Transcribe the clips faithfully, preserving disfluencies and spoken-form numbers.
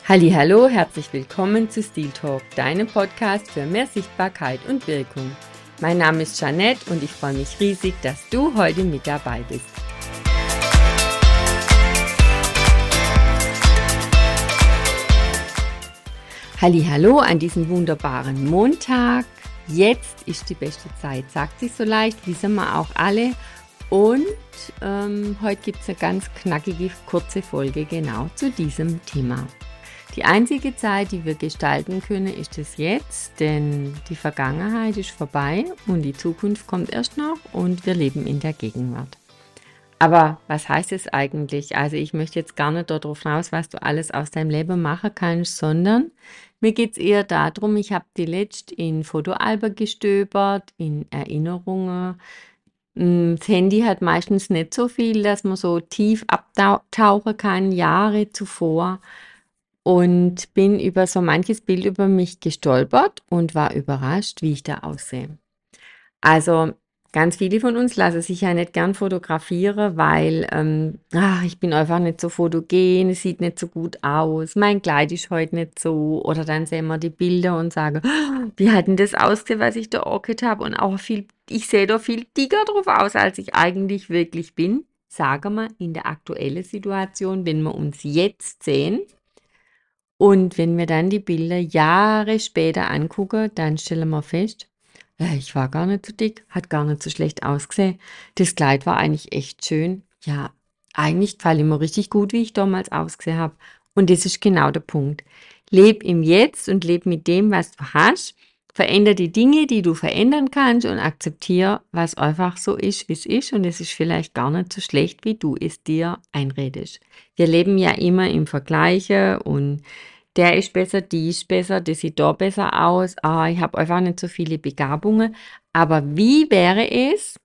Hallihallo, herzlich willkommen zu Stil Talk, deinem Podcast für mehr Sichtbarkeit und Wirkung. Mein Name ist Jeanette und ich freue mich riesig, dass du heute mit dabei bist. Hallihallo an diesem wunderbaren Montag. Jetzt ist die beste Zeit, sagt sich so leicht, wissen wir auch alle. Und ähm, heute gibt es eine ganz knackige, kurze Folge genau zu diesem Thema. Die einzige Zeit, die wir gestalten können, ist es jetzt, denn die Vergangenheit ist vorbei und die Zukunft kommt erst noch und wir leben in der Gegenwart. Aber was heißt es eigentlich? Also ich möchte jetzt gar nicht darauf hinaus, was du alles aus deinem Leben machen kannst, sondern mir geht es eher darum, ich habe die letzt in Fotoalben gestöbert, in Erinnerungen. Das Handy hat meistens nicht so viel, dass man so tief abtauchen kann, Jahre zuvor. Und bin über so manches Bild über mich gestolpert und war überrascht, wie ich da aussehe. Also ganz viele von uns lassen sich ja nicht gern fotografieren, weil ähm, ach, ich bin einfach nicht so fotogen, es sieht nicht so gut aus, mein Kleid ist heute nicht so. Oder dann sehen wir die Bilder und sagen, "Ah, wie hat denn das ausgesehen, was ich da orget habe? Und auch viel, ich sehe da viel dicker drauf aus, als ich eigentlich wirklich bin. Sagen wir in der aktuellen Situation, wenn wir uns jetzt sehen. Und wenn wir dann die Bilder Jahre später angucken, dann stellen wir fest, äh, ich war gar nicht so dick, hat gar nicht so schlecht ausgesehen. Das Kleid war eigentlich echt schön. Ja, eigentlich gefällt mir richtig gut, wie ich damals ausgesehen habe. Und das ist genau der Punkt. Leb im Jetzt und leb mit dem, was du hast. Veränder die Dinge, die du verändern kannst und akzeptiere, was einfach so ist, wie es ist. Und es ist vielleicht gar nicht so schlecht, wie du es dir einredest. Wir leben ja immer im Vergleiche und der ist besser, die ist besser, das sieht da besser aus. Ah, ich habe einfach nicht so viele Begabungen. Aber wie wäre es,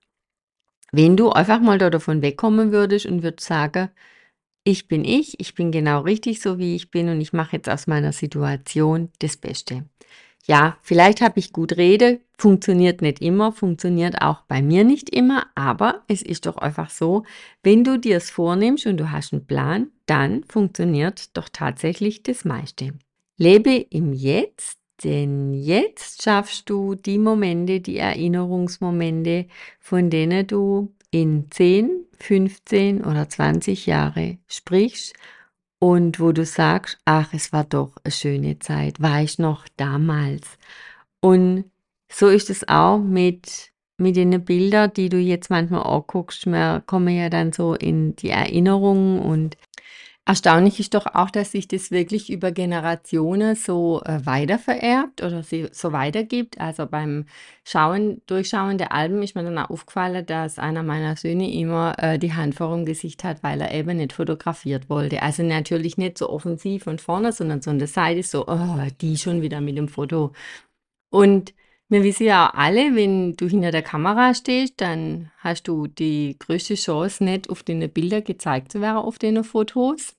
wenn du einfach mal da davon wegkommen würdest und würdest sagen, ich bin ich, ich bin genau richtig so, wie ich bin und ich mache jetzt aus meiner Situation das Beste. Ja, vielleicht habe ich gut Rede, funktioniert nicht immer, funktioniert auch bei mir nicht immer, aber es ist doch einfach so, wenn du dir es vornimmst und du hast einen Plan, dann funktioniert doch tatsächlich das meiste. Lebe im Jetzt, denn jetzt schaffst du die Momente, die Erinnerungsmomente, von denen du in zehn, fünfzehn oder zwanzig Jahre sprichst und wo du sagst, ach, es war doch eine schöne Zeit, war ich noch damals. Und so ist es auch mit, mit den Bildern, die du jetzt manchmal anguckst. Wir kommen ja dann so in die Erinnerungen und erstaunlich ist doch auch, dass sich das wirklich über Generationen so äh, weitervererbt oder sie so weitergibt. Also beim Schauen, Durchschauen der Alben ist mir dann auch aufgefallen, dass einer meiner Söhne immer äh, die Hand vor dem Gesicht hat, weil er eben nicht fotografiert wollte. Also natürlich nicht so offensiv von vorne, sondern so an der Seite so, oh, die schon wieder mit dem Foto. Und wir wissen ja auch alle, wenn du hinter der Kamera stehst, dann hast du die größte Chance, nicht auf den Bilder gezeigt zu werden, auf den Fotos.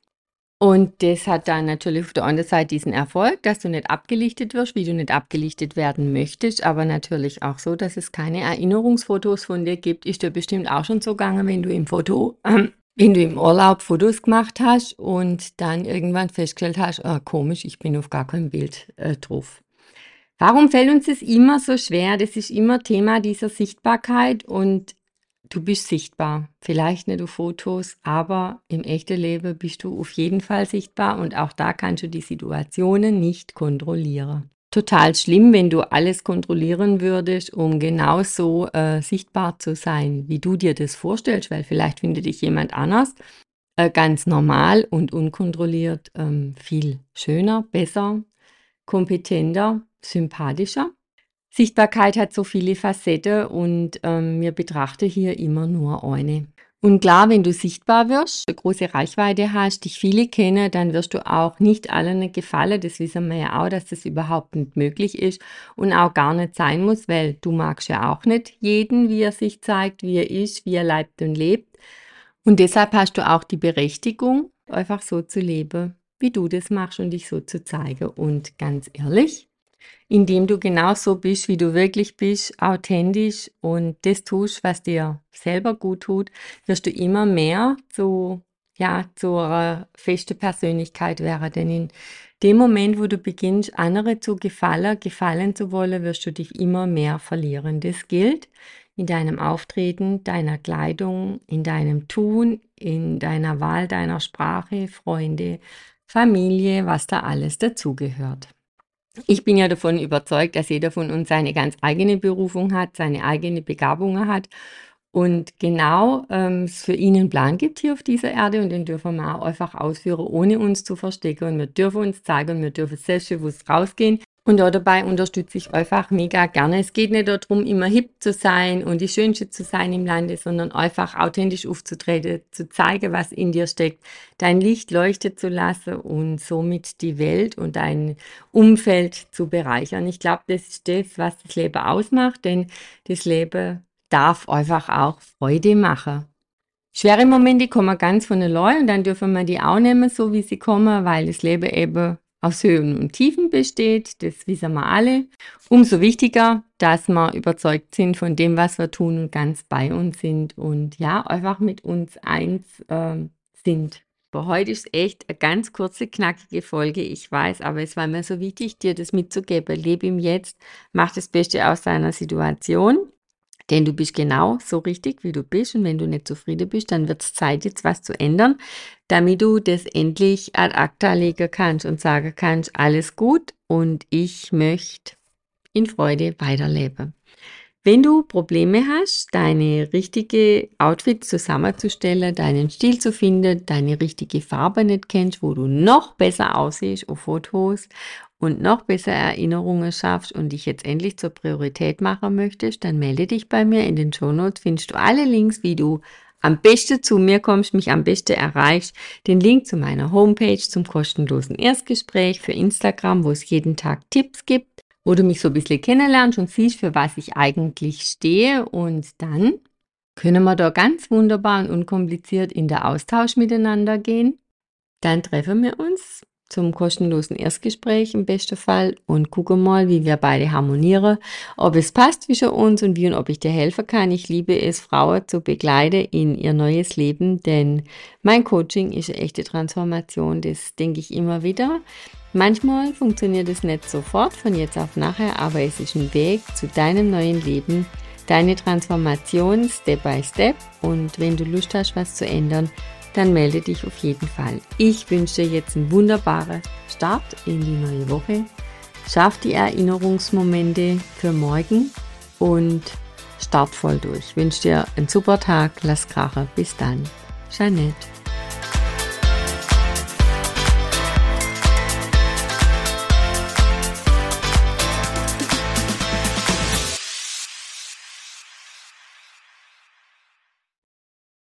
Und das hat dann natürlich auf der anderen Seite diesen Erfolg, dass du nicht abgelichtet wirst, wie du nicht abgelichtet werden möchtest, aber natürlich auch so, dass es keine Erinnerungsfotos von dir gibt. Ist dir bestimmt auch schon so gegangen, wenn du im Foto, äh, wenn du im Urlaub Fotos gemacht hast und dann irgendwann festgestellt hast, ah, komisch, ich bin auf gar kein Bild äh, drauf. Warum fällt uns das immer so schwer? Das ist immer Thema dieser Sichtbarkeit und du bist sichtbar. Vielleicht nicht auf Fotos, aber im echten Leben bist du auf jeden Fall sichtbar und auch da kannst du die Situationen nicht kontrollieren. Total schlimm, wenn du alles kontrollieren würdest, um genauso äh, sichtbar zu sein, wie du dir das vorstellst, weil vielleicht findet dich jemand anders äh, ganz normal und unkontrolliert ähm, viel schöner, besser, kompetenter, sympathischer. Sichtbarkeit hat so viele Facetten und ähm, wir betrachten hier immer nur eine. Und klar, wenn du sichtbar wirst, eine große Reichweite hast, dich viele kennen, dann wirst du auch nicht allen gefallen. Das wissen wir ja auch, dass das überhaupt nicht möglich ist und auch gar nicht sein muss, weil du magst ja auch nicht jeden, wie er sich zeigt, wie er ist, wie er lebt und lebt. Und deshalb hast du auch die Berechtigung, einfach so zu leben, wie du das machst und dich so zu zeigen. Und ganz ehrlich, indem du genau so bist, wie du wirklich bist, authentisch und das tust, was dir selber gut tut, wirst du immer mehr zu, ja, zur festen Persönlichkeit werden. Denn in Dem Moment, wo du beginnst, andere zu gefallen, gefallen zu wollen, wirst du dich immer mehr verlieren. Das gilt in deinem Auftreten, deiner Kleidung, in deinem Tun, in deiner Wahl deiner Sprache, Freunde, Familie, was da alles dazugehört. Ich bin ja davon überzeugt, dass jeder von uns seine ganz eigene Berufung hat, seine eigene Begabungen hat und genau ähm, es für ihn einen Plan gibt hier auf dieser Erde und den dürfen wir auch einfach ausführen, ohne uns zu verstecken. Und wir dürfen uns zeigen und wir dürfen selbstbewusst rausgehen. Und auch dabei unterstütze ich einfach mega gerne. Es geht nicht darum, immer hip zu sein und die Schönste zu sein im Lande, sondern einfach authentisch aufzutreten, zu zeigen, was in dir steckt, dein Licht leuchten zu lassen und somit die Welt und dein Umfeld zu bereichern. Ich glaube, das ist das, was das Leben ausmacht, denn das Leben darf einfach auch Freude machen. Schwere Momente kommen ganz von allein und dann dürfen wir die auch nehmen, so wie sie kommen, weil das Leben eben aus Höhen und Tiefen besteht, das wissen wir alle. Umso wichtiger, dass wir überzeugt sind von dem, was wir tun und ganz bei uns sind und ja, einfach mit uns eins äh, sind. Aber heute ist echt eine ganz kurze, knackige Folge, ich weiß, aber es war mir so wichtig, dir das mitzugeben. Lebe im Jetzt, mach das Beste aus deiner Situation. Denn du bist genau so richtig, wie du bist. Und wenn du nicht zufrieden bist, dann wird es Zeit, jetzt was zu ändern, damit du das endlich ad acta legen kannst und sagen kannst, alles gut und ich möchte in Freude weiterleben. Wenn du Probleme hast, deine richtige Outfits zusammenzustellen, deinen Stil zu finden, deine richtige Farbe nicht kennst, wo du noch besser aussiehst auf Fotos und noch besser Erinnerungen schaffst und dich jetzt endlich zur Priorität machen möchtest, dann melde dich bei mir. In den Shownotes findest du alle Links, wie du am besten zu mir kommst, mich am besten erreichst. Den Link zu meiner Homepage, zum kostenlosen Erstgespräch für Instagram, wo es jeden Tag Tipps gibt, wo du mich so ein bisschen kennenlernst und siehst, für was ich eigentlich stehe. Und dann können wir da ganz wunderbar und unkompliziert in den Austausch miteinander gehen. Dann treffen wir uns zum kostenlosen Erstgespräch im besten Fall und gucken mal, wie wir beide harmonieren, ob es passt zwischen uns und wie und ob ich dir helfen kann. Ich liebe es, Frauen zu begleiten in ihr neues Leben, denn mein Coaching ist eine echte Transformation, das denke ich immer wieder. Manchmal funktioniert es nicht sofort, von jetzt auf nachher, aber es ist ein Weg zu deinem neuen Leben, deine Transformation Step by Step und wenn du Lust hast, was zu ändern, dann melde dich auf jeden Fall. Ich wünsche dir jetzt einen wunderbaren Start in die neue Woche. Schaff die Erinnerungsmomente für morgen und start voll durch. Ich wünsche dir einen super Tag. Lass krachen. Bis dann. Jeanette.